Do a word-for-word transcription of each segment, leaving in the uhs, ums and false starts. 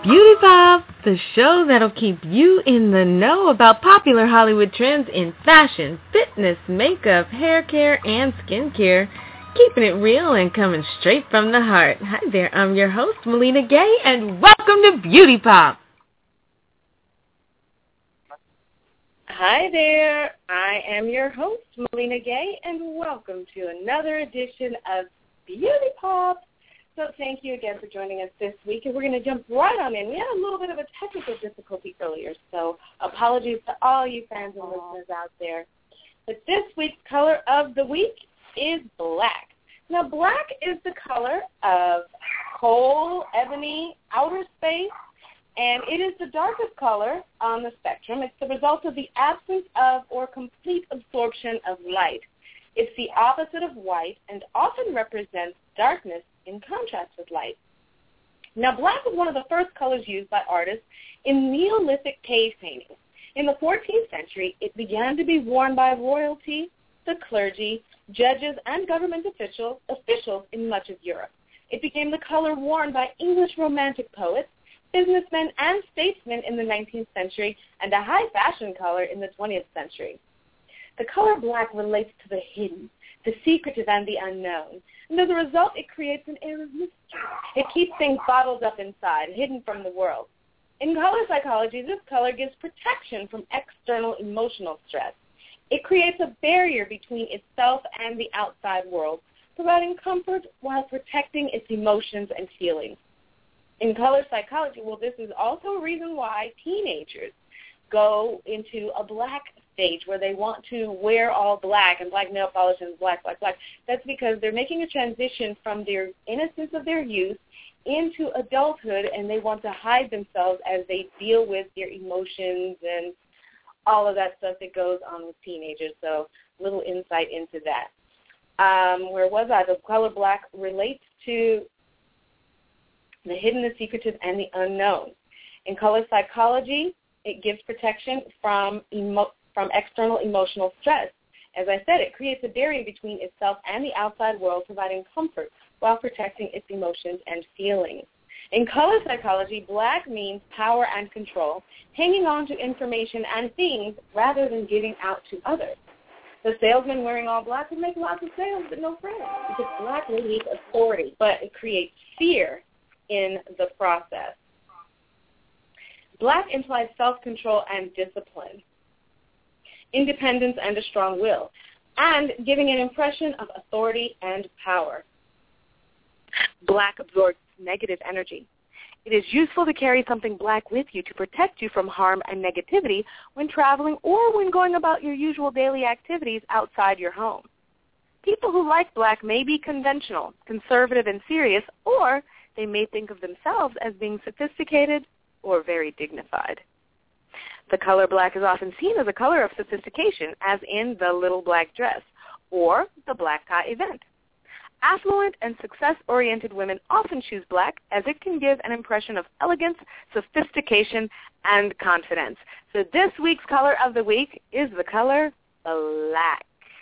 Beauty Pop, the show that'll keep you in the know about popular Hollywood trends in fashion, fitness, makeup, hair care, and skincare. Keeping it real and coming straight from the heart. Hi there, I'm your host, Melina Gay, and welcome to Beauty Pop. Hi there, I am your host, Melina Gay, and welcome to another edition of Beauty Pop. So thank you again for joining us this week, and we're going to jump right on in. We had a little bit of a technical difficulty earlier, so apologies to all you fans and listeners out there. But this week's color of the week is black. Now, black is the color of coal, ebony, outer space, and it is the darkest color on the spectrum. It's the result of the absence of or complete absorption of light. It's the opposite of white and often represents darkness in contrast with light. Now, black was one of the first colors used by artists in Neolithic cave paintings. In the fourteenth century, it began to be worn by royalty, the clergy, judges, and government officials, officials in much of Europe. It became the color worn by English Romantic poets, businessmen, and statesmen in the nineteenth century, and a high fashion color in the twentieth century. The color black relates to the hidden, the secretive, and the unknown. And as a result, it creates an air of mystery. It keeps things bottled up inside, hidden from the world. In color psychology, this color gives protection from external emotional stress. It creates a barrier between itself and the outside world, providing comfort while protecting its emotions and feelings. In color psychology, well, this is also a reason why teenagers go into a black stage where they want to wear all black and black nail polish and black, black, black. That's because they're making a transition from their innocence of their youth into adulthood, and they want to hide themselves as they deal with their emotions and all of that stuff that goes on with teenagers. So a little insight into that. Um, where was I? The color black relates to the hidden, the secretive, and the unknown. In color psychology, it gives protection from emo- from external emotional stress. As I said, it creates a barrier between itself and the outside world, providing comfort while protecting its emotions and feelings. In color psychology, black means power and control, hanging on to information and things rather than giving out to others. The salesman wearing all black would make lots of sales but no friends, because black radiates authority, but it creates fear in the process. Black implies self-control and discipline, independence and a strong will, and giving an impression of authority and power. Black absorbs negative energy. It is useful to carry something black with you to protect you from harm and negativity when traveling or when going about your usual daily activities outside your home. People who like black may be conventional, conservative, and serious, or they may think of themselves as being sophisticated or very dignified. The color black is often seen as a color of sophistication, as in the little black dress or the black tie event. Affluent and success-oriented women often choose black, as it can give an impression of elegance, sophistication, and confidence. So this week's color of the week is the color black.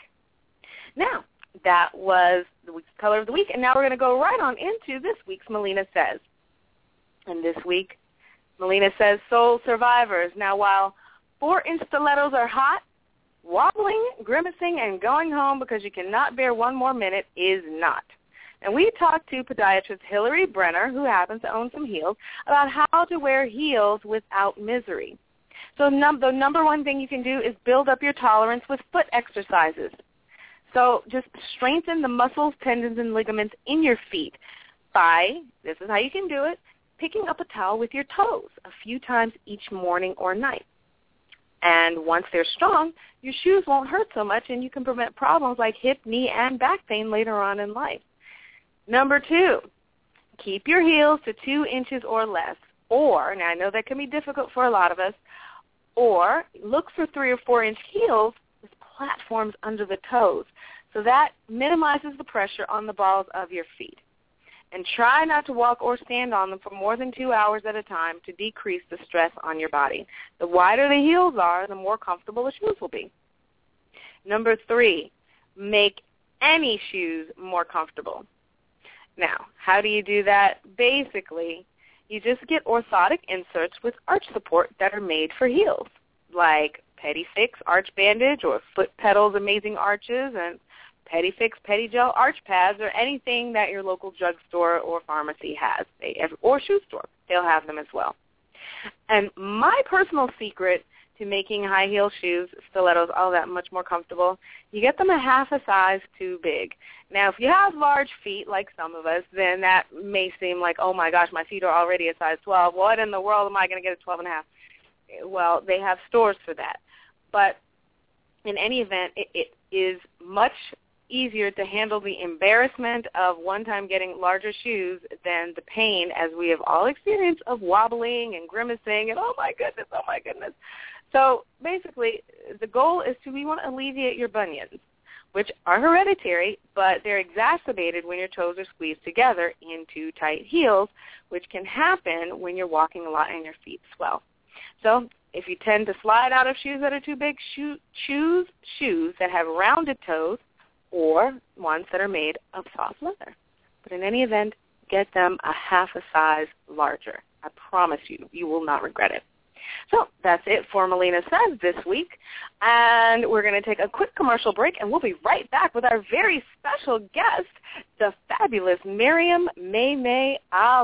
Now, that was the week's color of the week, and now we're going to go right on into this week's Melina Says. And this week, Melina Says, Soul Survivors. Now, while four-inch stilettos are hot, wobbling, grimacing, and going home because you cannot bear one more minute is not. And we talked to podiatrist Hillary Brenner, who happens to own some heels, about how to wear heels without misery. So num- the number one thing you can do is build up your tolerance with foot exercises. So just strengthen the muscles, tendons, and ligaments in your feet by, this is how you can do it, picking up a towel with your toes a few times each morning or night. And once they're strong, your shoes won't hurt so much, and you can prevent problems like hip, knee, and back pain later on in life. Number two, keep your heels to two inches or less. Or, now I know that can be difficult for a lot of us, or look for three or four inch heels with platforms under the toes. So that minimizes the pressure on the balls of your feet. And try not to walk or stand on them for more than two hours at a time to decrease the stress on your body. The wider the heels are, the more comfortable the shoes will be. Number three, make any shoes more comfortable. Now, how do you do that? Basically, You just get orthotic inserts with arch support that are made for heels, like Pedifix Arch Bandage or Foot Pedals Amazing Arches and Pedifix Pedigel Arch Pads, or anything that your local drugstore or pharmacy has, they, or shoe store. They'll have them as well. And my personal secret to making high heel shoes, stilettos, all that much more comfortable, you get them a half a size too big. Now, if you have large feet, like some of us, then that may seem like, oh my gosh, my feet are already a size twelve. What in the world am I going to get a twelve and a half? Well, they have stores for that. But in any event, it, it is much easier to handle the embarrassment of one time getting larger shoes than the pain, as we have all experienced, of wobbling and grimacing and, oh my goodness, oh my goodness. So basically, the goal is to, we want to alleviate your bunions, which are hereditary, but they're exacerbated when your toes are squeezed together into tight heels, which can happen when you're walking a lot and your feet swell. So if you tend to slide out of shoes that are too big, shoe, choose shoes that have rounded toes or ones that are made of soft leather. But in any event, get them a half a size larger. I promise you, you will not regret it. So that's it for Melina Says this week. And we're going to take a quick commercial break, and we'll be right back with our very special guest, the fabulous Miriam Maymay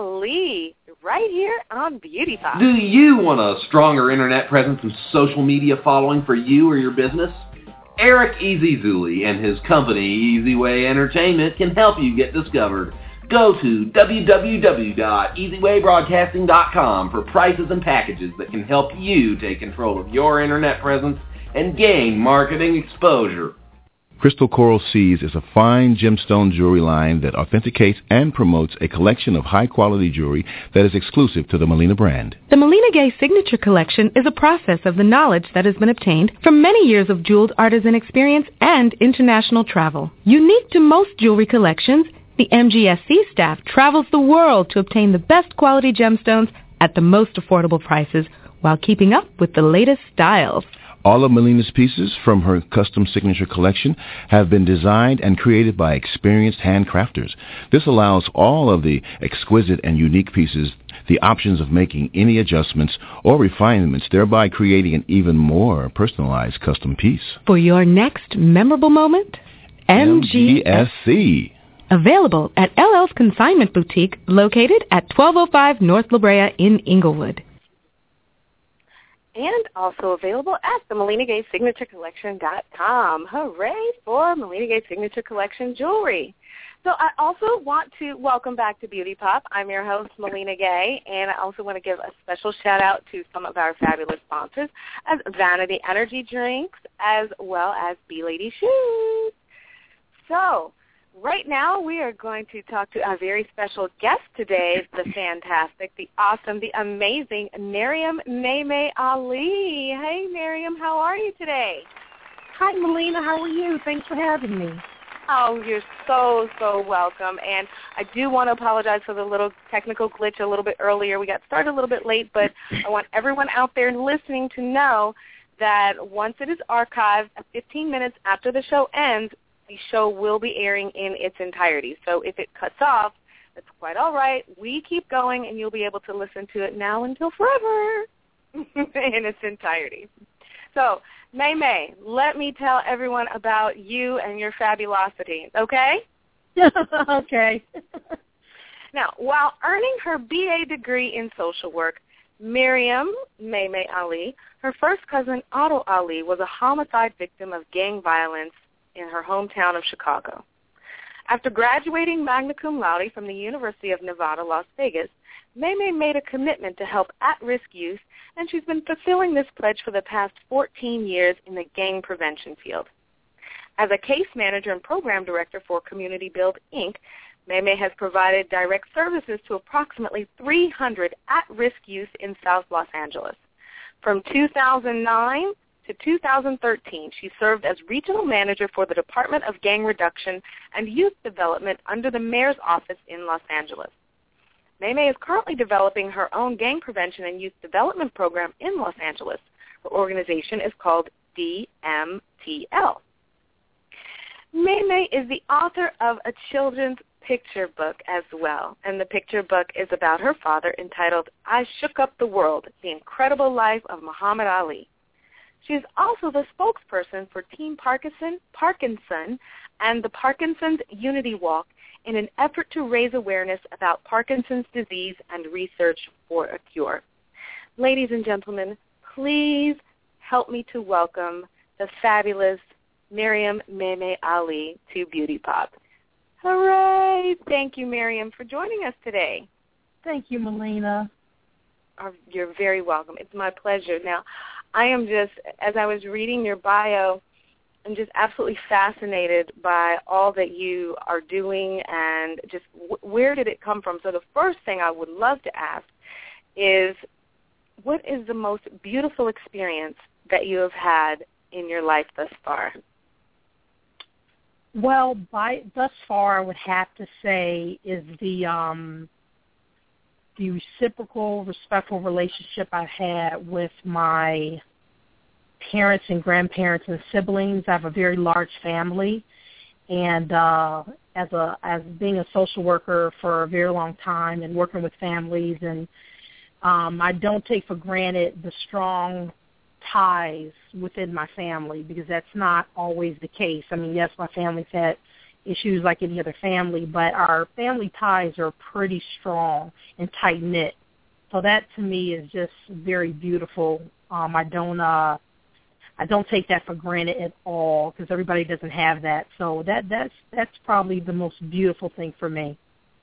Ali, right here on Beauty Pop. Do you want a stronger internet presence and social media following for you or your business? Eric Easyzuli and his company, Easy Way Entertainment, can help you get discovered. Go to w w w dot easy way broadcasting dot com for prices and packages that can help you take control of your internet presence and gain marketing exposure. Crystal Coral Seas is a fine gemstone jewelry line that authenticates and promotes a collection of high-quality jewelry that is exclusive to the Melina brand. The Melina Gay Signature Collection is a process of the knowledge that has been obtained from many years of jeweled artisan experience and international travel. Unique to most jewelry collections, the M G S C staff travels the world to obtain the best quality gemstones at the most affordable prices while keeping up with the latest styles. All of Melina's pieces from her custom signature collection have been designed and created by experienced handcrafters. This allows all of the exquisite and unique pieces the options of making any adjustments or refinements, thereby creating an even more personalized custom piece. For your next memorable moment, M G S C. Available at L L's Consignment Boutique, located at twelve oh five North La Brea in Inglewood. And also available at the Melina Gay Signature Collection dot com. Hooray for Melina Gay Signature Collection jewelry. So I also want to welcome back to Beauty Pop. I'm your host, Melina Gay, and I also want to give a special shout-out to some of our fabulous sponsors, as Vanity Energy Drinks, as well as B-Lady Shoes. So right now, we are going to talk to our very special guest today, the fantastic, the awesome, the amazing Miriam Maymay Ali. Hey, Miriam, how are you today? Hi, Melina. How are you? Thanks for having me. Oh, you're so, so welcome. And I do want to apologize for the little technical glitch a little bit earlier. We got started a little bit late, but I want everyone out there listening to know that once it is archived, fifteen minutes after the show ends, the show will be airing in its entirety. So if it cuts off, that's quite all right. We keep going, and you'll be able to listen to it now until forever in its entirety. So, Maymay, let me tell everyone about you and your fabulosity, okay? Okay. Now, while earning her B A degree in social work, Miriam Maymay Ali, her first cousin Otto Ali, was a homicide victim of gang violence in her hometown of Chicago. After graduating magna cum laude from the University of Nevada, Las Vegas, Maymay made a commitment to help at-risk youth, and she's been fulfilling this pledge for the past fourteen years in the gang prevention field. As a case manager and program director for Community Build, Incorporated, Maymay has provided direct services to approximately three hundred at-risk youth in South Los Angeles. From two thousand nine to two thousand thirteen, she served as regional manager for the Department of Gang Reduction and Youth Development under the mayor's office in Los Angeles. Maymay is currently developing her own gang prevention and youth development program in Los Angeles. Her organization is called D M T L. Maymay is the author of a children's picture book as well, and the picture book is about her father entitled I Shook Up the World, The Incredible Life of Muhammad Ali. She is also the spokesperson for Team Parkinson, Parkinson and the Parkinson's Unity Walk in an effort to raise awareness about Parkinson's disease and research for a cure. Ladies and gentlemen, please help me to welcome the fabulous Miriam Maymay Ali to Beauty Pop. Hooray! Thank you, Miriam, for joining us today. Thank you, Melina. Oh, you're very welcome. It's my pleasure. Now, I am just, as I was reading your bio, I'm just absolutely fascinated by all that you are doing and just w- where did it come from? So the first thing I would love to ask is, what is the most beautiful experience that you have had in your life thus far? Well, by thus far, I would have to say is the um, the reciprocal, respectful relationship I've had with my parents and grandparents and siblings. I have a very large family, and uh, as a as being a social worker for a very long time and working with families, and um, I don't take for granted the strong ties within my family, because that's not always the case. I mean, yes, my family's had issues like any other family, but our family ties are pretty strong and tight-knit. So that, to me, is just very beautiful. Um, I don't uh, I don't take that for granted at all, because everybody doesn't have that. So that that's that's probably the most beautiful thing for me.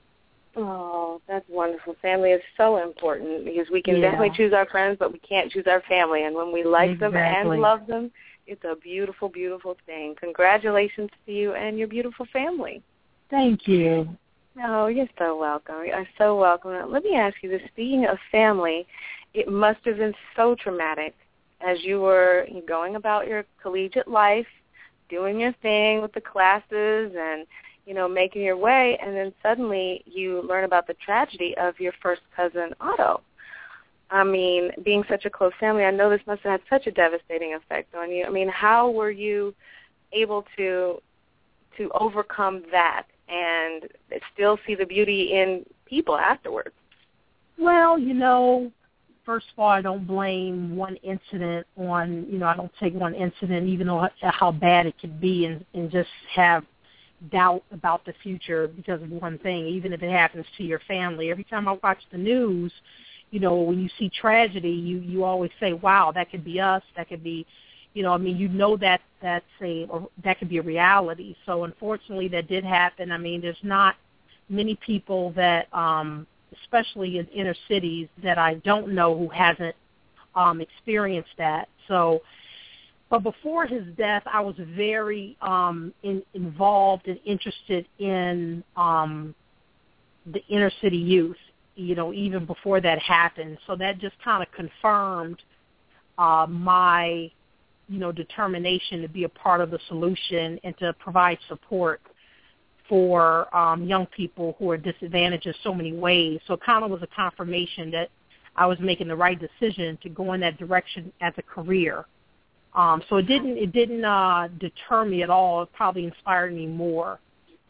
Oh, that's wonderful. Family is so important, because we can Yeah. definitely choose our friends, but we can't choose our family. And when we like Exactly. them and love them, it's a beautiful, beautiful thing. Congratulations to you and your beautiful family. Thank you. Oh, you're so welcome. You're so welcome. Now, let me ask you this. Speaking of family, it must have been so traumatic as you were going about your collegiate life, doing your thing with the classes and, you know, making your way, and then suddenly you learn about the tragedy of your first cousin, Otto. I mean, being such a close family, I know this must have had such a devastating effect on you. I mean, how were you able to to overcome that and still see the beauty in people afterwards? Well, you know, first of all, I don't blame one incident on, you know, I don't take one incident, even though how bad it could be, and, and just have doubt about the future because of one thing, even if it happens to your family. Every time I watch the news, you know, when you see tragedy, you, you always say, wow, that could be us, that could be, you know, I mean, you know that that's a, or that could be a reality. So unfortunately that did happen. I mean, there's not many people that, um, especially in inner cities, that I don't know who hasn't um, experienced that. So, but before his death, I was very um, in, involved and interested in um, the inner city youth, you know, even before that happened. So that just kind of confirmed uh, my, you know, determination to be a part of the solution and to provide support for um, young people who are disadvantaged in so many ways. So it kind of was a confirmation that I was making the right decision to go in that direction as a career. Um, so it didn't it didn't uh, deter me at all. It probably inspired me more.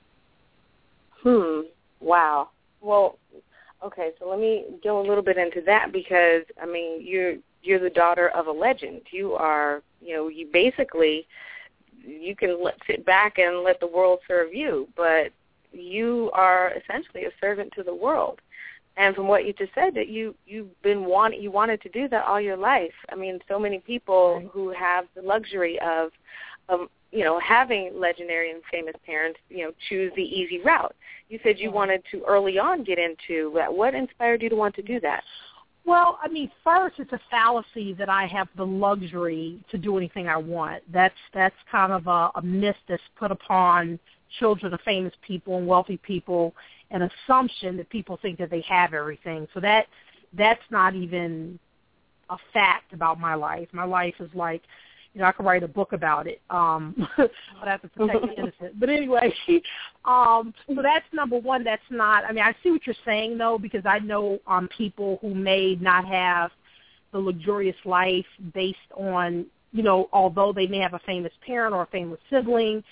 Hmm. Wow. Well, okay. So let me go a little bit into that, because I mean, you're you're the daughter of a legend. You are, you know, you basically you can let, sit back and let the world serve you, but you are essentially a servant to the world. And from what you just said, that you you've been want you wanted to do that all your life. I mean, so many people Right. who have the luxury of, of you know, having legendary and famous parents, you know, choose the easy route. You said you wanted to early on get into that. What inspired you to want to do that? Well, I mean, first, it's a fallacy that I have the luxury to do anything I want. That's that's kind of a, a myth that's put upon children of famous people and wealthy people, an assumption that people think that they have everything. So that that's not even a fact about my life. My life is like, you know, I could write a book about it, um, but I have to protect the innocent. But anyway, um, so that's number one. That's not, I mean, I see what you're saying, though, because I know um, people who may not have the luxurious life based on, you know, although they may have a famous parent or a famous sibling,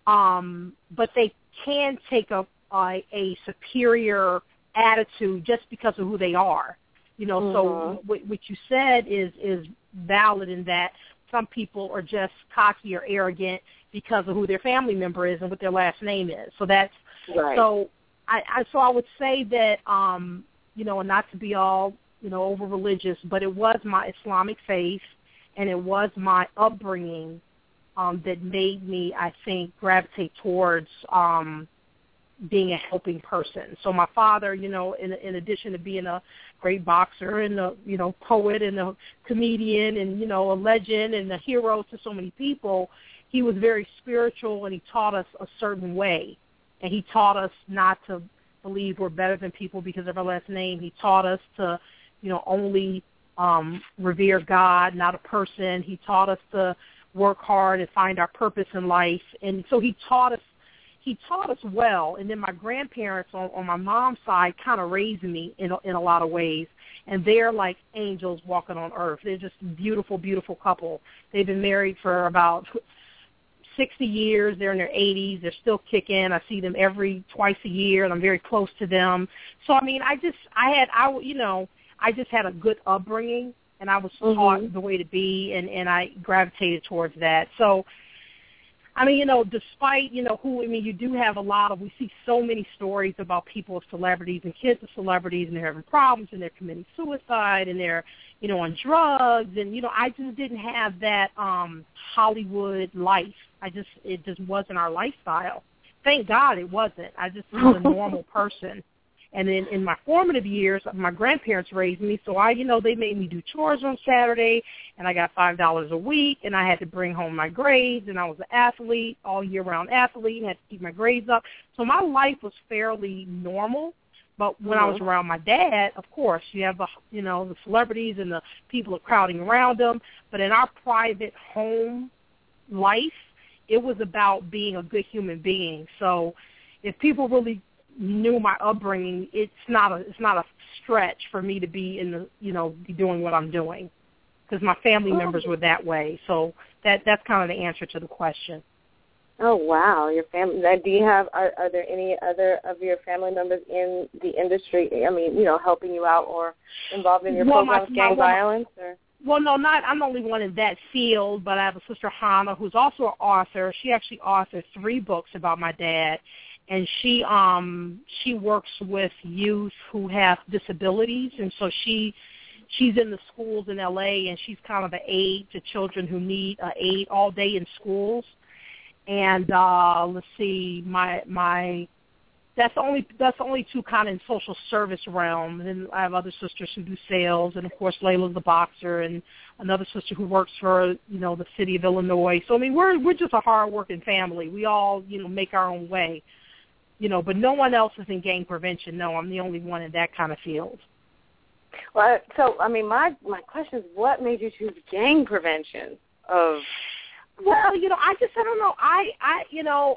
um, but they can take a, a a superior attitude just because of who they are. You know, mm-hmm. so what, what you said is is valid in that some people are just cocky or arrogant because of who their family member is and what their last name is. So that's right. so. I, I so I would say that um, you know, and not to be all you know over religious, but it was my Islamic faith and it was my upbringing um, that made me, I think, gravitate towards um, being a helping person. So my father, you know, in, in addition to being a great boxer and a, you know, poet and a comedian and, you know, a legend and a hero to so many people, he was very spiritual and he taught us a certain way. And he taught us not to believe we're better than people because of our last name. He taught us to, you know, only um, revere God, not a person. He taught us to work hard and find our purpose in life. And so he taught us He taught us well, and then my grandparents on, on my mom's side kind of raised me in a, in a lot of ways, and they're like angels walking on earth. They're just a beautiful, beautiful couple. They've been married for about sixty years. They're in their eighties. They're still kicking. I see them every twice a year, and I'm very close to them. So, I mean, I just, I had, I, you know, I just had a good upbringing, and I was mm-hmm. taught the way to be, and, and I gravitated towards that. So, I mean, you know, despite, you know, who, I mean, you do have a lot of, we see so many stories about people of celebrities and kids of celebrities, and they're having problems, and they're committing suicide, and they're, you know, on drugs, and, you know, I just didn't have that um, Hollywood life. I just, it just wasn't our lifestyle. Thank God it wasn't. I just was a normal person. And then in my formative years, my grandparents raised me, so I, you know, they made me do chores on Saturday, and I got five dollars a week, and I had to bring home my grades, and I was an athlete, all year-round athlete, and had to keep my grades up. So my life was fairly normal, but when mm-hmm. I was around my dad, of course, you have, the, you know, the celebrities and the people are crowding around them, but in our private home life, it was about being a good human being. So if people really knew my upbringing, it's not a it's not a stretch for me to be in the you know be doing what I'm doing, because my family oh. members were that way. So that that's kind of the answer to the question. Oh wow, your family. Do you have are, are there any other of your family members in the industry? I mean, you know, helping you out or involved in your well, programs, my, gang my, violence, or? Well, no, not. I'm the only one in that field, but I have a sister, Hannah, who's also an author. She actually authored three books about my dad. And she um she works with youth who have disabilities, and so she she's in the schools in L A, and she's kind of an aid to children who need uh, aid all day in schools. And uh, let's see, my my that's only that's only two kind of in social service realm. And then I have other sisters who do sales, and of course Layla's the boxer, and another sister who works for you know the city of Illinois. So I mean we're we're just a hard-working family. We all you know make our own way. You know, but no one else is in gang prevention. No, I'm the only one in that kind of field. Well, so, I mean, my, my question is, what made you choose gang prevention? Of Well, you know, I just, I don't know. I, I, you know,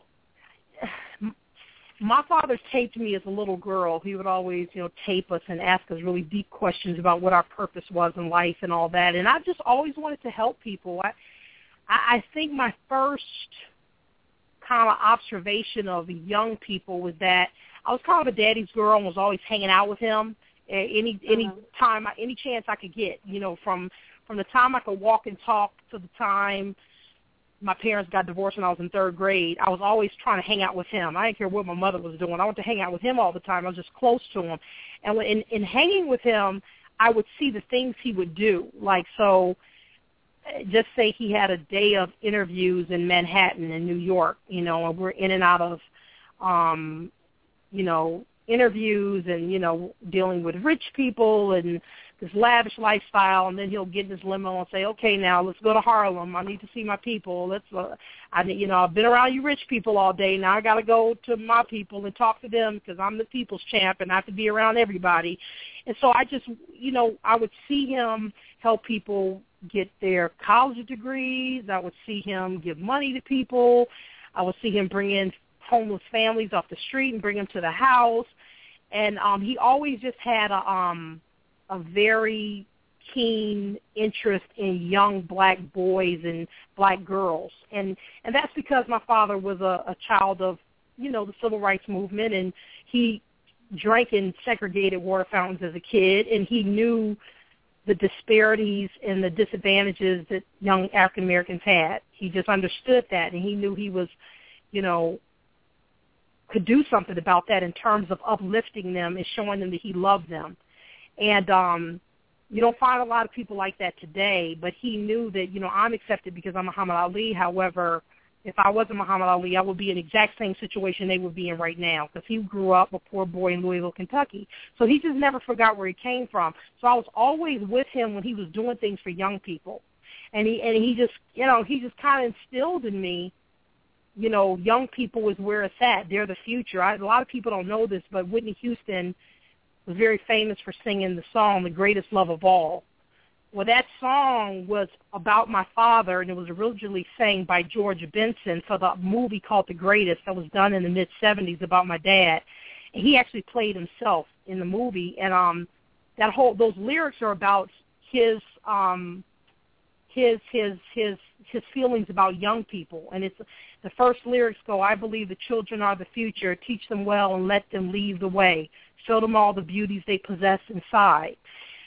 my father taped me as a little girl. He would always, you know, tape us and ask us really deep questions about what our purpose was in life and all that. And I just always wanted to help people. I, I think my first kind of observation of young people was that I was kind of a daddy's girl and was always hanging out with him any any uh-huh. time, any chance I could get. You know, from from the time I could walk and talk to the time my parents got divorced when I was in third grade, I was always trying to hang out with him. I didn't care what my mother was doing. I wanted to hang out with him all the time. I was just close to him. And when, in, in hanging with him, I would see the things he would do. Like, so just say he had a day of interviews in Manhattan and New York, you know, and we're in and out of, um, you know, interviews and, you know, dealing with rich people and this lavish lifestyle, and then he'll get in his limo and say, okay, now let's go to Harlem. I need to see my people. Let's, uh, I, you know, I've been around you rich people all day. Now I got to go to my people and talk to them because I'm the people's champ and I have to be around everybody. And so I just, you know, I would see him help people get their college degrees. I would see him give money to people. I would see him bring in homeless families off the street and bring them to the house. And um, he always just had a, um, a very keen interest in young black boys and black girls. And and that's because my father was a, a child of, you know, the civil rights movement, and he drank in segregated water fountains as a kid, and he knew the disparities and the disadvantages that young African Americans had. He just understood that, and he knew he was, you know, could do something about that in terms of uplifting them and showing them that he loved them. And um, you don't find a lot of people like that today, but he knew that, you know, I'm accepted because I'm Muhammad Ali. However, if I wasn't Muhammad Ali, I would be in the exact same situation they would be in right now, because he grew up a poor boy in Louisville, Kentucky. So he just never forgot where he came from. So I was always with him when he was doing things for young people. And he and he just, you know, he just kind of instilled in me, you know, young people is where it's at. They're the future. I, a lot of people don't know this, but Whitney Houston was very famous for singing the song, The Greatest Love of All. Well, that song was about my father, and it was originally sang by George Benson for the movie called The Greatest that was done in the mid-seventies about my dad. And he actually played himself in the movie. And um, that whole those lyrics are about his um, his his his his feelings about young people. And it's the first lyrics go, I believe the children are the future. Teach them well and let them lead the way. Show them all the beauties they possess inside.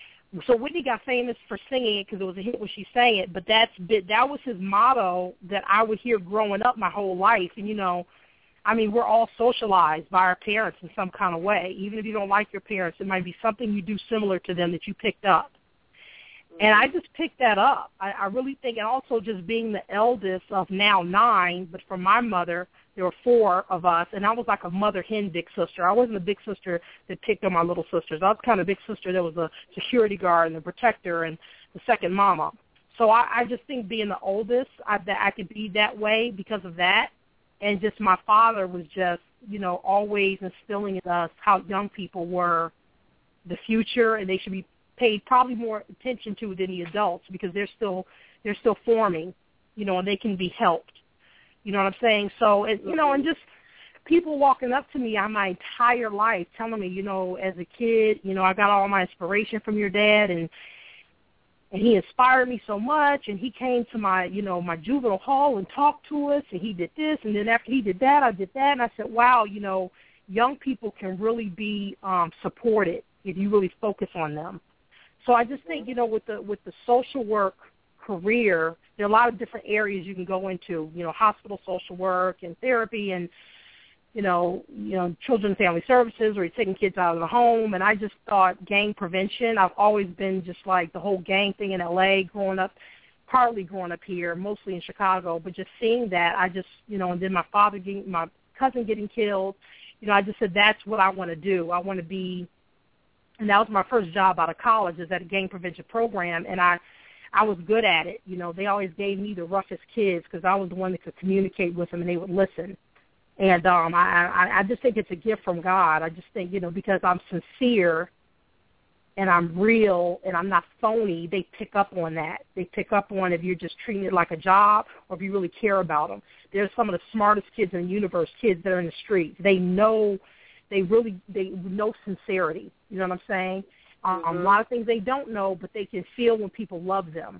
So Whitney got famous for singing it because it was a hit when she sang it, but that's that was his motto that I would hear growing up my whole life. And, you know, I mean, we're all socialized by our parents in some kind of way. Even if you don't like your parents, it might be something you do similar to them that you picked up. And I just picked that up. I, I really think, and also just being the eldest of now nine, but for my mother, there were four of us, and I was like a mother hen big sister. I wasn't a big sister that picked on my little sisters. I was kind of a big sister that was a security guard and a protector and the second mama. So I, I just think being the oldest, I, that I could be that way because of that. And just my father was just, you know, always instilling in us how young people were the future, and they should be paid probably more attention to than the adults because they're still they're still forming, you know, and they can be helped. You know what I'm saying? So, it, you know, and just people walking up to me on my entire life telling me, you know, as a kid, you know, I got all my inspiration from your dad, and and he inspired me so much, and he came to my, you know, my juvenile hall and talked to us, and he did this, and then after he did that, I did that, and I said, wow, you know, young people can really be um, supported if you really focus on them. So I just think, you know, with the with the social work career, there are a lot of different areas you can go into, you know, hospital social work and therapy and, you know, you know, children and family services, or you're taking kids out of the home. And I just thought gang prevention, I've always been just like the whole gang thing in L A growing up, partly growing up here, mostly in Chicago, but just seeing that, I just, you know, and then my father getting, my cousin getting killed, you know, I just said that's what I want to do. I want to be, and that was my first job out of college, is at a gang prevention program, and I, I was good at it. You know, they always gave me the roughest kids because I was the one that could communicate with them and they would listen. And um, I, I, I just think it's a gift from God. I just think, you know, because I'm sincere and I'm real and I'm not phony, they pick up on that. They pick up on if you're just treating it like a job or if you really care about them. They're some of the smartest kids in the universe, kids that are in the streets. They know, they really, they know sincerity. You know what I'm saying? Um, mm-hmm. A lot of things they don't know, but they can feel when people love them.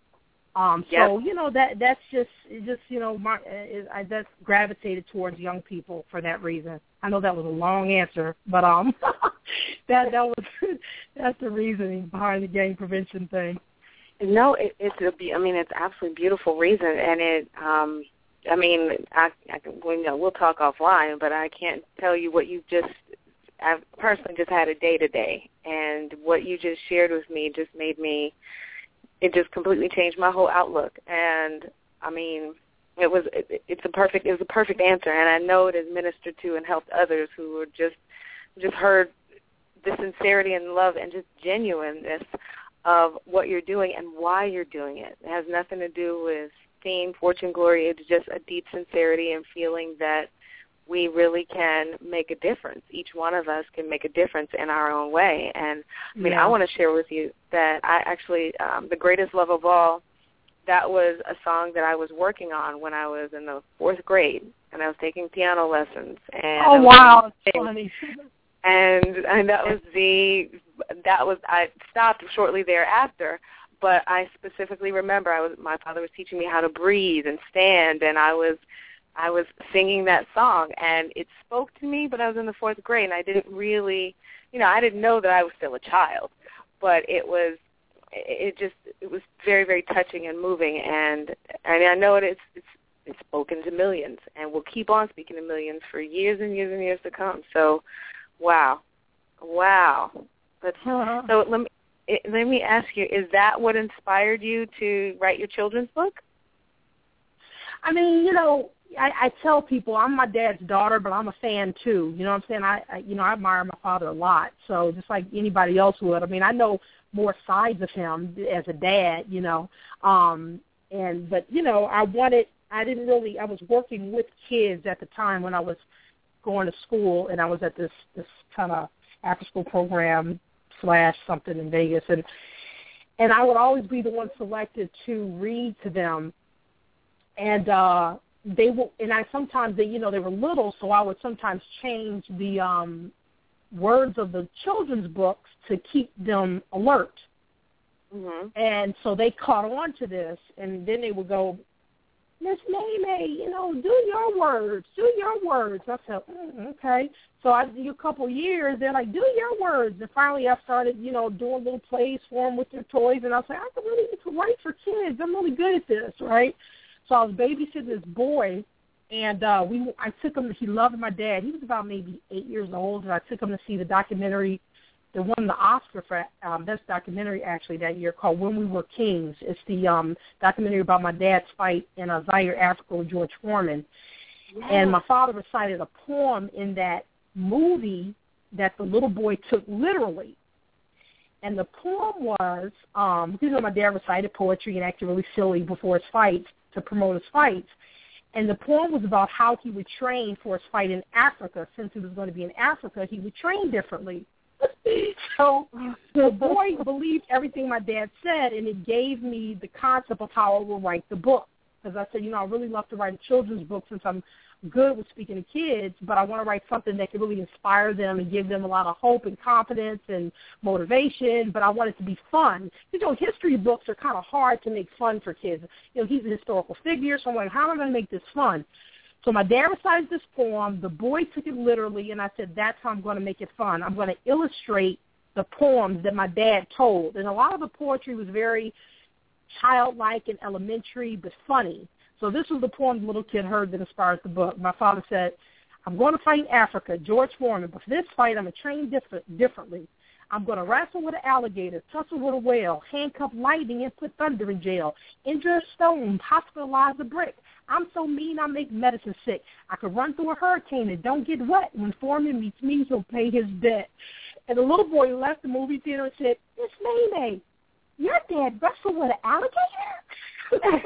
Um, yep. So, you know, that that's just, just you know, my, it, I just gravitated towards young people for that reason. I know that was a long answer, but um, that that was that's the reasoning behind the gang prevention thing. No, it, it's a, I mean, it's absolutely beautiful reason, and it, um, I mean, I, I well, you know, we'll talk offline, but I can't tell you what you just. I've personally just had a day-to-day, and what you just shared with me just made me, it just completely changed my whole outlook. And, I mean, it was, it, it's a perfect, it was a perfect answer, and I know it has ministered to and helped others who were just, just heard the sincerity and love and just genuineness of what you're doing and why you're doing it. It has nothing to do with fame, fortune, glory. It's just a deep sincerity and feeling that we really can make a difference. Each one of us can make a difference in our own way. And, I mean, yeah. I want to share with you that I actually, um, The Greatest Love of All, that was a song that I was working on when I was in the fourth grade, and I was taking piano lessons. And oh, wow. That's funny. And, and that was the that was I stopped shortly thereafter. But I specifically remember I was my father was teaching me how to breathe and stand, and I was I was singing that song, and it spoke to me. But I was in the fourth grade, and I didn't really, you know, I didn't know that I was still a child. But it was, it just, it was very, very touching and moving, and I mean, I know it, it's it's it's spoken to millions, and will keep on speaking to millions for years and years and years to come. So, wow, wow. But uh-huh. so let me. It, let me ask you, is that what inspired you to write your children's book? I mean, you know, I, I tell people I'm my dad's daughter, but I'm a fan too. You know what I'm saying? I, I, you know, I admire my father a lot. So just like anybody else would. I mean, I know more sides of him as a dad, you know. Um, and but you know, I wanted. I didn't really. I was working with kids at the time when I was going to school, and I was at this this kind of after school program slash something in Vegas, and and I would always be the one selected to read to them, and uh, they will, and I sometimes they, you know, they were little, so I would sometimes change the um, words of the children's books to keep them alert, mm-hmm. and so they caught on to this, and then they would go, Miss May, you know, do your words, do your words. I said, mm, okay. So I do a couple years. They're like, do your words. And finally I started, you know, doing little plays for them with their toys. And I was like, I can really write for kids. I'm really good at this, right? So I was babysitting this boy, and uh, we I took him. He loved my dad. He was about maybe eight years old, and I took him to see the documentary that won the Oscar for um, best documentary actually that year called When We Were Kings. It's the um, documentary about my dad's fight in uh, Zaire, Africa with George Foreman. Yes. And my father recited a poem in that movie that the little boy took literally. And the poem was, um, you know, my dad recited poetry and acted really silly before his fights to promote his fights. And the poem was about how he would train for his fight in Africa. Since he was going to be in Africa, he would train differently. So the boy believed everything my dad said, and it gave me the concept of how I will write the book. Because I said, you know, I really love to write a children's book since I'm good with speaking to kids, but I want to write something that can really inspire them and give them a lot of hope and confidence and motivation, but I want it to be fun. You know, history books are kind of hard to make fun for kids. You know, he's a historical figure, so I'm like, how am I going to make this fun? So my dad recited this poem. The boy took it literally, and I said, that's how I'm going to make it fun. I'm going to illustrate the poems that my dad told. And a lot of the poetry was very childlike and elementary, but funny. So this was the poem the little kid heard that inspired the book. My father said, I'm going to fight in Africa, George Foreman, but for this fight, I'm going to train different, differently. I'm going to wrestle with an alligator, tussle with a whale, handcuff lightning, and put thunder in jail, injure a stone, hospitalize a brick. I'm so mean I make medicine sick. I could run through a hurricane and don't get wet. When Foreman meets me, he'll pay his debt. And the little boy left the movie theater and said, Miss Maymay, your dad wrestled with an alligator?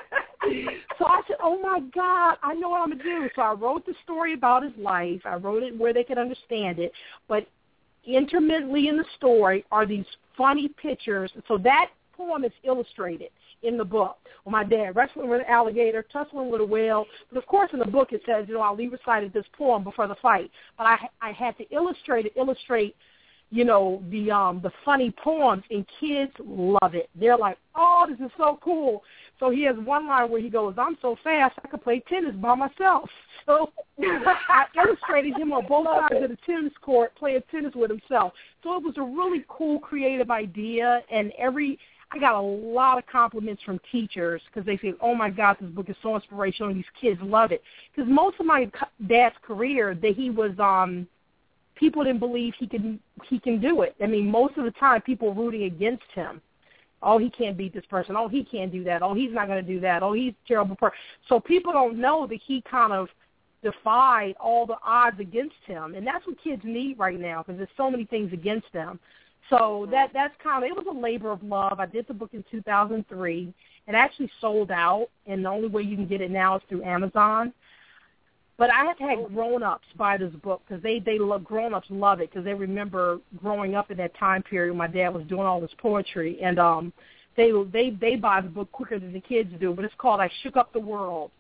So I said, oh, my God, I know what I'm going to do. So I wrote the story about his life. I wrote it where they could understand it. But intermittently in the story are these funny pictures. So that poem is illustrated in the book. Well, my dad wrestling with an alligator, tussling with a whale. But, of course, in the book it says, you know, Ali recited this poem before the fight. But I I had to illustrate it, illustrate, you know, the um the funny poems, and kids love it. They're like, oh, this is so cool. So he has one line where he goes, I'm so fast I could play tennis by myself. So I illustrated him on both sides of the tennis court playing tennis with himself. So it was a really cool, creative idea, and every I got a lot of compliments from teachers because they say, oh, my God, this book is so inspirational, and these kids love it. Because most of my dad's career, that he was um, – people didn't believe he can he can do it. I mean, most of the time, people were rooting against him. Oh, he can't beat this person. Oh, he can't do that. Oh, he's not going to do that. Oh, he's a terrible person. So people don't know that he kind of defied all the odds against him, and that's what kids need right now because there's so many things against them. So that that's kind of, it was a labor of love. I did the book in two thousand three. It actually sold out, and the only way you can get it now is through Amazon. But I have had grown-ups buy this book because they, they love, grown-ups love it because they remember growing up in that time period when my dad was doing all this poetry. And um, they, they, they buy the book quicker than the kids do. But it's called I Shook Up the World.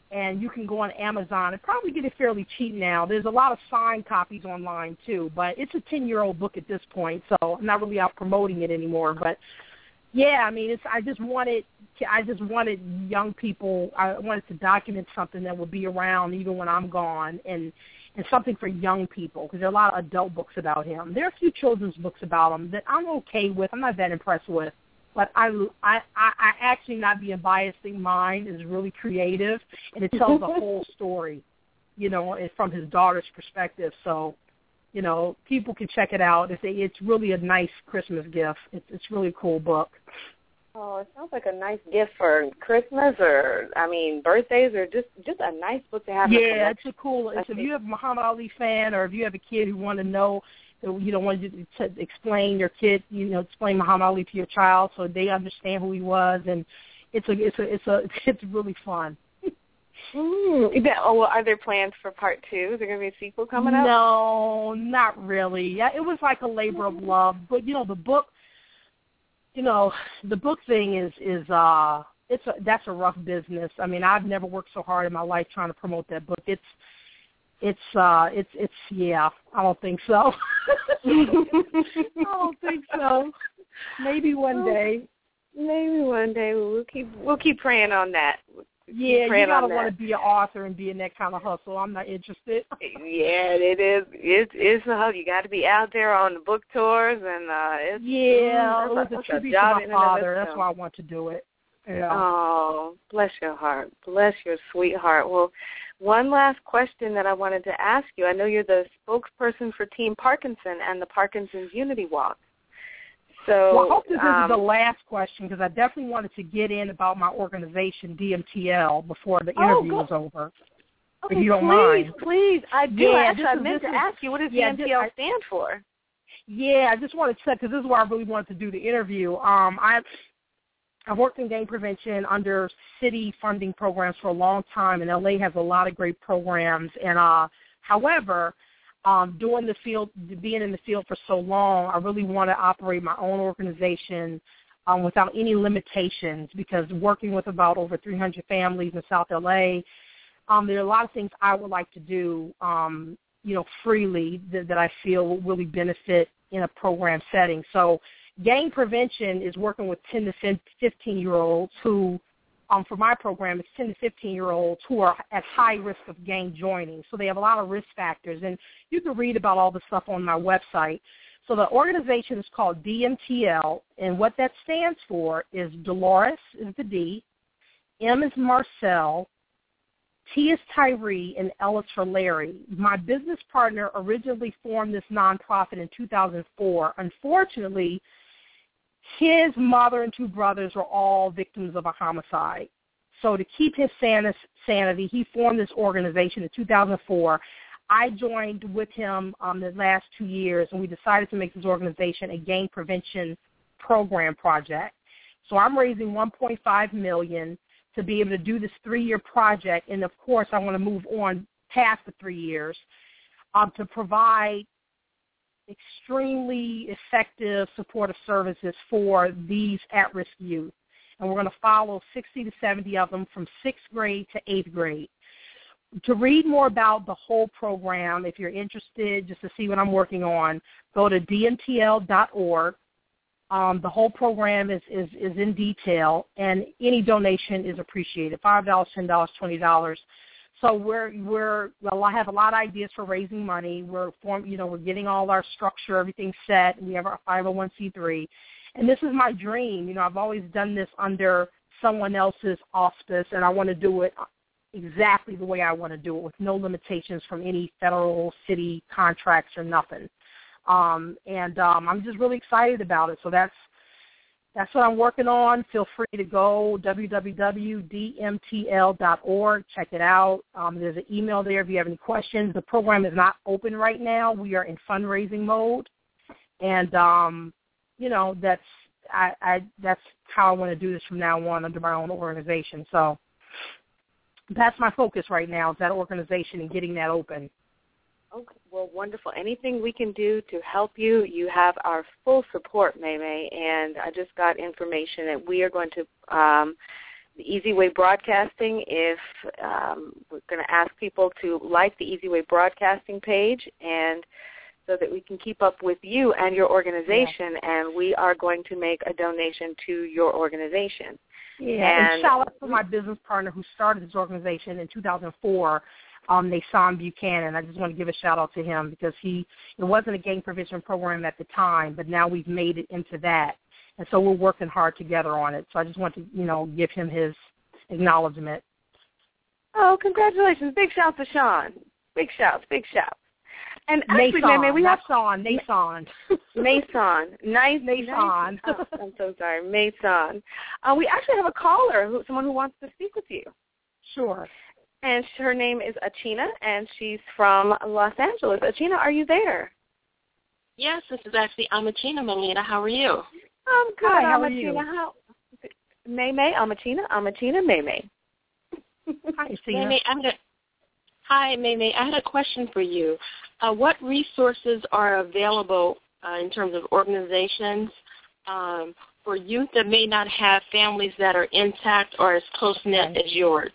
and you can go on Amazon and probably get it fairly cheap now. There's a lot of signed copies online, too, but it's a ten-year-old book at this point, so I'm not really out promoting it anymore. But, yeah, I mean, it's I just wanted I just wanted young people, I wanted to document something that would be around even when I'm gone, and, and something for young people, because there are a lot of adult books about him. There are a few children's books about him that I'm okay with. I'm not that impressed with. But I, I, I actually, not being biased, think mine is really creative, and it tells the whole story, you know, from his daughter's perspective. So, you know, people can check it out. It's, a, it's really a nice Christmas gift. It's, it's really a cool book. Oh, it sounds like a nice gift for Christmas, or I mean, birthdays, or just just a nice book to have. Yeah, it's a cool. It's, if you have a Muhammad Ali fan, or if you have a kid who want to know. You don't want you to explain your kid, you know, explain Muhammad Ali to your child so they understand who he was, and it's a, it's a, it's a, it's really fun. Mm. Oh, well, are there plans for part two? Is there going to be a sequel coming up? No, not really. Yeah, it was like a labor of love, but you know, the book, you know, the book thing is is uh, it's a, that's a rough business. I mean, I've never worked so hard in my life trying to promote that book. It's It's uh, it's it's yeah. I don't think so. I don't think so. Maybe one day. Maybe one day we'll keep we'll keep praying on that. We'll yeah, you gotta want to be an author and be in that kind of hustle. I'm not interested. Yeah, it is. It's it's a hustle. You got to be out there on the book tours, and uh, it's yeah. Mm, it was a tribute to my father. That's why I want to do it. Yeah. Oh, bless your heart. Bless your sweetheart. Well, one last question that I wanted to ask you. I know you're the spokesperson for Team Parkinson and the Parkinson's Unity Walk. So, well, I hope this um, is the last question, because I definitely wanted to get in about my organization, D M T L, before the interview oh, was over. Okay, if you don't please, mind. please. I do. Yeah, Actually, I meant to is, ask you, what does yeah, D M T L I, stand for? Yeah, I just wanted to check, because this is why I really wanted to do the interview. Um, I I've worked in gang prevention under city funding programs for a long time, and L A has a lot of great programs. And uh, however, um, doing the field, being in the field for so long, I really want to operate my own organization um, without any limitations, because working with about over three hundred families in South L A, um, there are a lot of things I would like to do, um, you know, freely that, that I feel will really benefit in a program setting. So gang prevention is working with ten to fifteen-year-olds who, um, for my program, it's ten to fifteen-year-olds who are at high risk of gang joining. So they have a lot of risk factors. And you can read about all the stuff on my website. So the organization is called D M T L, and what that stands for is Dolores is the D, M is Marcel, T is Tyree, and L is for Larry. My business partner originally formed this nonprofit in two thousand four. Unfortunately, his mother and two brothers were all victims of a homicide. So to keep his sanity, he formed this organization in two thousand four. I joined with him um, the last two years, and we decided to make this organization a gang prevention program project. So I'm raising one point five million dollars to be able to do this three-year project, and, of course, I want to move on past the three years um, to provide extremely effective supportive services for these at-risk youth. And we're going to follow sixty to seventy of them from sixth grade to eighth grade. To read more about the whole program, if you're interested, just to see what I'm working on, go to D M T L dot org. Um, the whole program is, is, is in detail, and any donation is appreciated, five dollars, ten dollars, twenty dollars. So we're we're well, I have a lot of ideas for raising money. We're form, you know, we're getting all our structure, everything set. We have our five oh one c three, and this is my dream. You know, I've always done this under someone else's auspice, and I want to do it exactly the way I want to do it, with no limitations from any federal, city contracts or nothing. Um, and um, I'm just really excited about it. So that's that's what I'm working on. Feel free to go w w w dot d m t l dot org. Check it out. Um, there's an email there if you have any questions. The program is not open right now. We are in fundraising mode, and um, you know that's I, I that's how I want to do this from now on under my own organization. So that's my focus right now, is that organization and getting that open. Okay, well, wonderful. Anything we can do to help you, you have our full support, May May. And I just got information that we are going to um, Easy Way Broadcasting. If um, we're going to ask people to like the Easy Way Broadcasting page, and so that we can keep up with you and your organization, yeah. and we are going to make a donation to your organization. Yeah, and, and shout out to my business partner who started this organization in two thousand four, um, Nason Buchanan. I just want to give a shout out to him because he it wasn't a gang prevention program at the time, but now we've made it into that, and so we're working hard together on it. So I just want to you know give him his acknowledgement. Oh, congratulations! Big shouts to Sean. Big shouts, big shouts. And actually, Mason, May, we not have Sean, Nason. Mason, nice, Mason. Nice. Oh, I'm so sorry, Mason. Uh, we actually have a caller, who, someone who wants to speak with you. Sure. And her name is Achina, and she's from Los Angeles. Achina, are you there? Yes, this is actually Amachina, Melina. How are you? I'm good. Hi, how Amachina. are you? How? May May, Amachina, Amachina, May May. Hi, May May, I had a, hi, May May. I had a question for you. Uh, what resources are available uh, in terms of organizations um, for youth that may not have families that are intact or as close-knit as yours?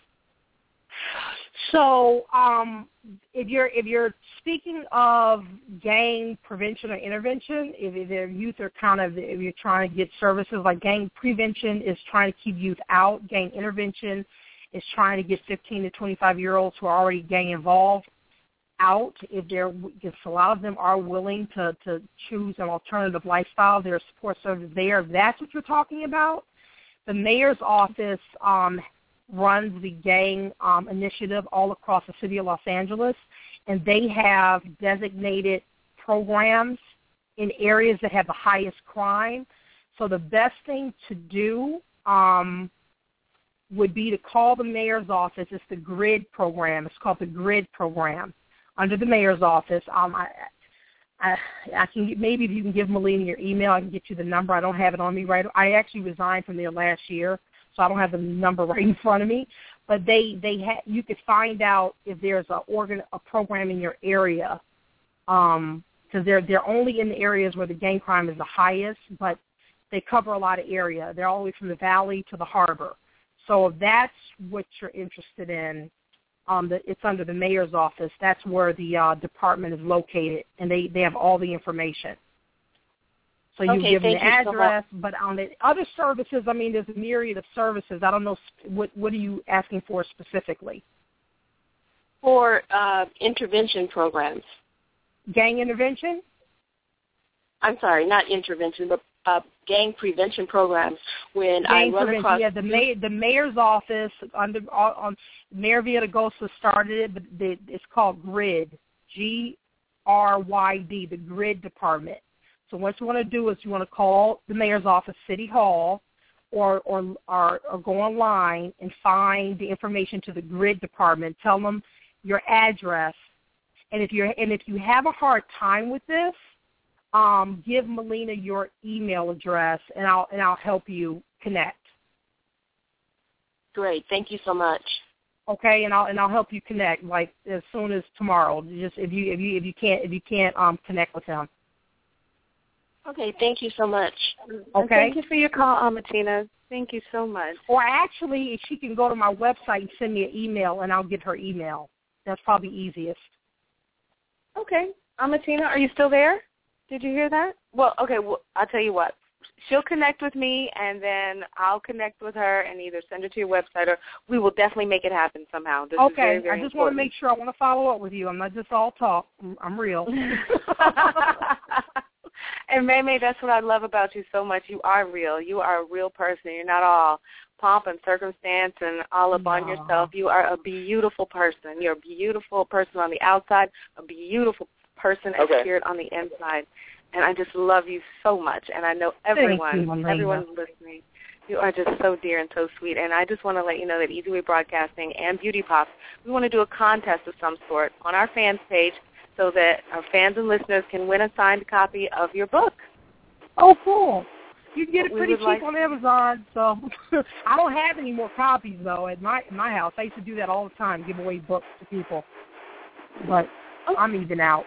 So, um, if you're if you're speaking of gang prevention or intervention, if their youth are kind of if you're trying to get services like gang prevention is trying to keep youth out, gang intervention is trying to get fifteen to twenty-five year olds who are already gang involved out. If they're if a lot of them are willing to to choose an alternative lifestyle, there are support services there. If that's what you're talking about, the mayor's office um, runs the gang um, initiative all across the city of Los Angeles, and they have designated programs in areas that have the highest crime. So the best thing to do um, would be to call the mayor's office. It's the GRID program. It's called the GRID program under the mayor's office. Um, I, I, I can maybe if you can give Melina your email, I can get you the number. I don't have it on me right. I actually resigned from there last year, so I don't have the number right in front of me. But they they ha- you could find out if there's a organ a program in your area, because um, they're they're only in the areas where the gang crime is the highest, but they cover a lot of area. They're all the way from the valley to the harbor. So if that's what you're interested in, um, the, it's under the mayor's office. That's where the uh, department is located, and they, they have all the information. So you okay, give them the address, so but on the other services, I mean, there's a myriad of services. I don't know, what what are you asking for specifically? For uh, intervention programs. Gang intervention? I'm sorry, not intervention, but uh, gang prevention programs. When gang I run prevention, across yeah, the mayor, the mayor's office under on Mayor Villaraigosa started it, but the, it's called GRID, G R Y D, the GRID department. So what you want to do is you want to call the mayor's office, City Hall, or or or, or go online and find the information to the GRID department. Tell them your address, and if you're and if you have a hard time with this, um, give Melina your email address, and I'll and I'll help you connect. Great, thank you so much. Okay, and I'll and I'll help you connect like as soon as tomorrow. Just if you if you if you can't if you can't um connect with him. Okay, thank you so much. Okay. Thank you for your call, Amatina. Thank you so much. Or actually, if she can go to my website and send me an email, and I'll get her email. That's probably easiest. Okay. Amatina, are you still there? Did you hear that? Well, okay, well, I'll tell you what. She'll connect with me, and then I'll connect with her and either send her to your website, or we will definitely make it happen somehow. This okay, is very, very I just important. want to make sure I want to follow up with you. I'm not just all talk. I'm, I'm real. And May May, that's what I love about you so much. You are real. You are a real person. You're not all pomp and circumstance and all up no. on yourself. You are a beautiful person. You're a beautiful person on the outside, a beautiful person and Okay. spirit on the inside. And I just love you so much. And I know everyone, Thank you, everyone listening, you are just so dear and so sweet. And I just want to let you know that Easy Way Broadcasting and Beauty Pops, we want to do a contest of some sort on our fans page, so that our fans and listeners can win a signed copy of your book. Oh, cool. You can get it We pretty would cheap like- on Amazon. So I don't have any more copies, though, at my, my house. I used to do that all the time, give away books to people. But Oh. I'm even out.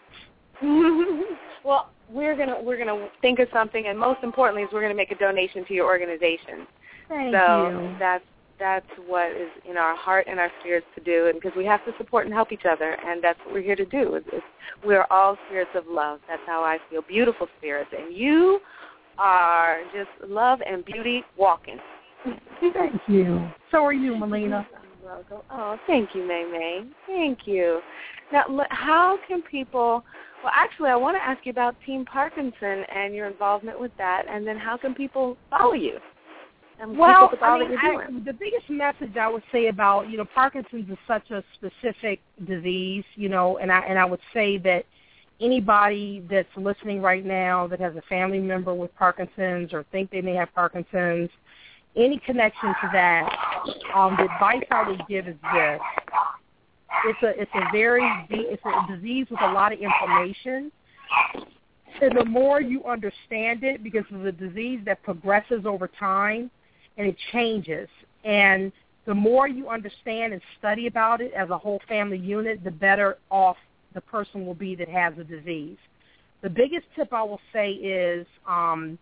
Well, we're gonna we're gonna think of something, and most importantly, is we're gonna make a donation to your organization. Thank so you. that's that's what is in our heart and our spirits to do, and because we have to support and help each other, and that's what we're here to do. It's, it's, we're all spirits of love. That's how I feel, beautiful spirits. And you are just love and beauty walking. Thank you. So are you, Melina. Welcome. Oh, thank you, May May. Thank you. Now, how can people, well, actually, I want to ask you about Team Parkinson and your involvement with that, and then how can people follow you? And well, I mean, I, the biggest message I would say about, you know, Parkinson's is such a specific disease, you know, and I and I would say that anybody that's listening right now that has a family member with Parkinson's or think they may have Parkinson's, any connection to that, um, the advice I would give is this. It's a it's a very it's a disease with a lot of information. And the more you understand it, because it's a disease that progresses over time and it changes. And the more you understand and study about it as a whole family unit, the better off the person will be that has the disease. The biggest tip I will say is um,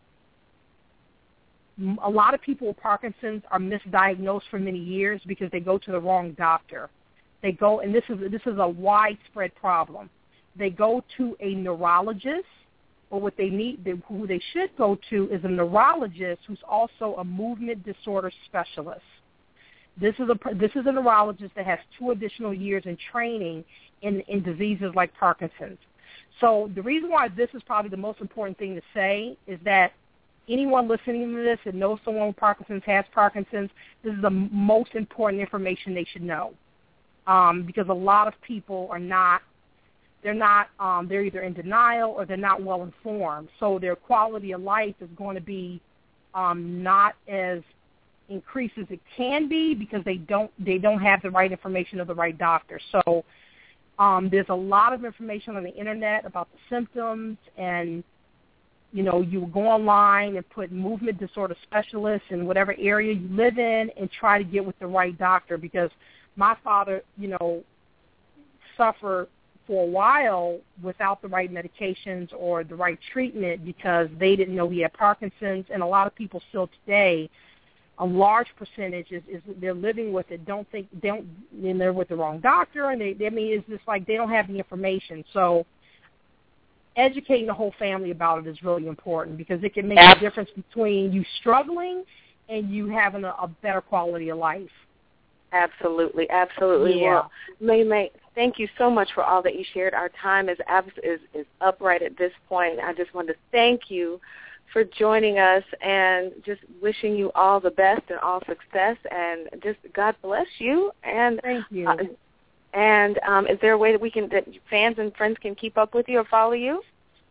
a lot of people with Parkinson's are misdiagnosed for many years because they go to the wrong doctor. They go, and this is this is a widespread problem. They go to a neurologist, or what they need, they, who they should go to is a neurologist who's also a movement disorder specialist. This is a this is a neurologist that has two additional years in training in, in diseases like Parkinson's. So the reason why this is probably the most important thing to say is that anyone listening to this and knows someone with Parkinson's has Parkinson's, this is the most important information they should know, um, because a lot of people are not, they're not, um, they're either in denial or they're not well informed. So their quality of life is going to be um, not as increased as it can be because they don't they don't have the right information of the right doctor. So um, there's a lot of information on the internet about the symptoms, and you know, you go online and put movement disorder specialists in whatever area you live in and try to get with the right doctor, because my father, you know, suffered for a while without the right medications or the right treatment because they didn't know he had Parkinson's, and a lot of people still today, a large percentage is, is they're living with it, don't think, they don't, and they're with the wrong doctor, and they, I mean, it's just like they don't have the information. So educating the whole family about it is really important because it can make a difference between you struggling and you having a, a better quality of life. Absolutely, absolutely. Yeah. Well, May May, thank you so much for all that you shared. Our time is is is up right at this point. I just want to thank you for joining us and just wishing you all the best and all success, and just God bless you. And thank you. Uh, and um, is there a way that we can, that fans and friends can keep up with you or follow you?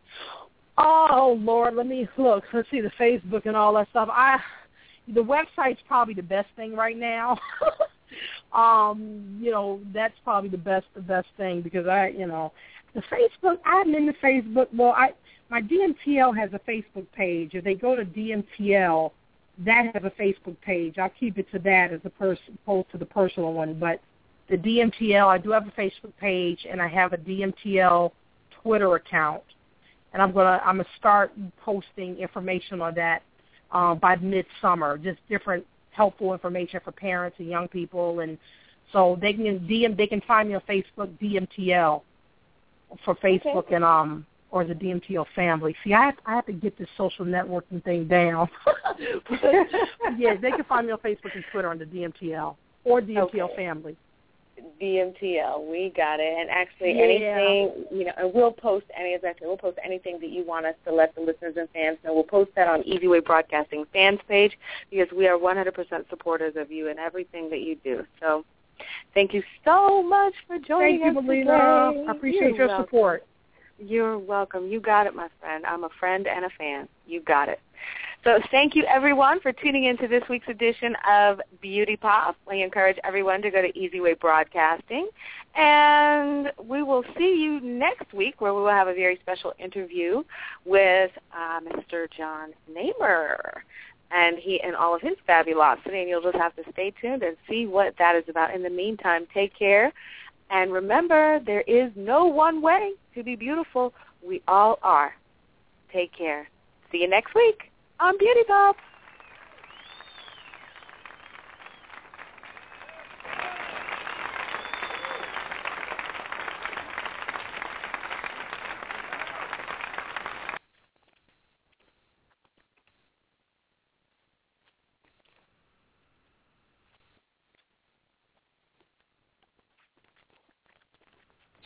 Oh Lord, let me look. Let's see the Facebook and all that stuff. I the website's probably the best thing right now. um, you know, that's probably the best the best thing because I, you know, the Facebook. I'm in the Facebook. Well, I. My D M T L has a Facebook page. If they go to D M T L, that has a Facebook page. I'll keep it to that as opposed to the personal one. But the D M T L, I do have a Facebook page, and I have a D M T L Twitter account. And I'm gonna I'm gonna start posting information on that uh, by midsummer, just different helpful information for parents and young people. And so they can D M they can find me on Facebook, D M T L for Facebook, okay. and um. or the D M T L family. See, I have, I have to get this social networking thing down. Yeah, they can find me on Facebook and Twitter on the D M T L or D M T L okay. family. D M T L, we got it. And actually, yeah. anything, you know, and we'll post any of that. We'll post anything that you want us to let the listeners and fans know. We'll post that on Easy Way Broadcasting fans page because we are one hundred percent supporters of you and everything that you do. So thank you so much for joining Thank us you, Melina. today. I appreciate You're your welcome. support. You're welcome. You got it, my friend. I'm a friend and a fan. You got it. So thank you, everyone, for tuning in to this week's edition of Beauty Pop. We encourage everyone to go to Easy Way Broadcasting. And we will see you next week where we will have a very special interview with uh, Mister John Namer and he and all of his fabulosity. And you'll just have to stay tuned and see what that is about. In the meantime, take care. And remember, there is no one way to be beautiful. We all are. Take care. See you next week on Beauty Pop.